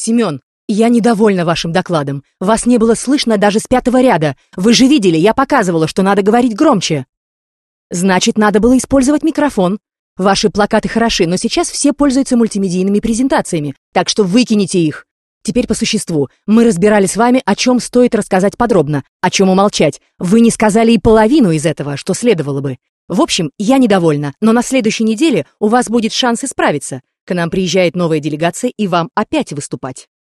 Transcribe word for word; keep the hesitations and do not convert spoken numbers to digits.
Семен, я недовольна вашим докладом. Вас не было слышно даже с пятого ряда. Вы же видели, я показывала, что надо говорить громче. Значит, надо было использовать микрофон. Ваши плакаты хороши, но сейчас все пользуются мультимедийными презентациями, так что выкинете их. Теперь по существу. Мы разбирали с вами, о чем стоит рассказать подробно, о чем умолчать. Вы не сказали и половину из этого, что следовало бы. В общем, я недовольна, но на следующей неделе у вас будет шанс исправиться. К нам приезжает новая делегация, и вам опять выступать.